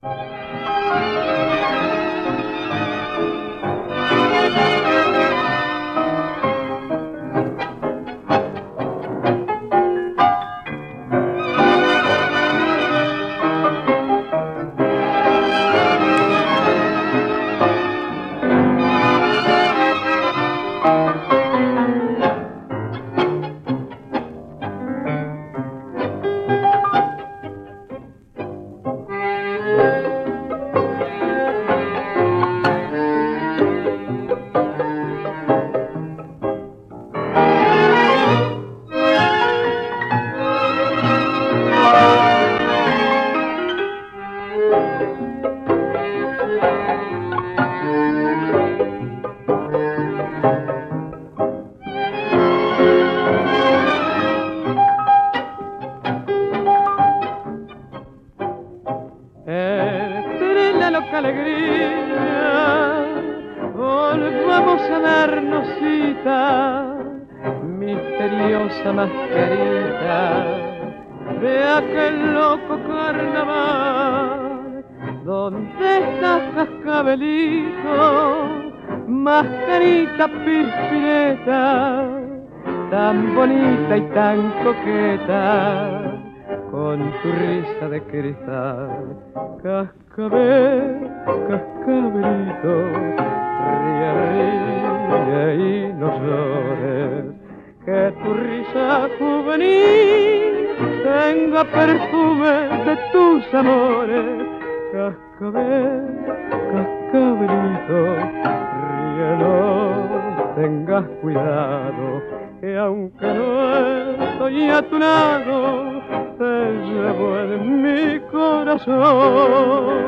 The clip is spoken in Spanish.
Estrella loca alegría, volvamos a darnos cita, misteriosa mascarita de aquel loco carnaval. ¿Dónde estás, cascabelito? Mascarita pispireta, tan bonita y tan coqueta, con tu risa de cristal. Cascabel, cascabelito, ríe, ríe y no llores, que tu risa juvenil tenga perfume de tus amores. Cascabel, cascabelito, ríe, no tengas cuidado, que aunque no estoy a tu lado, te llevo en mi corazón.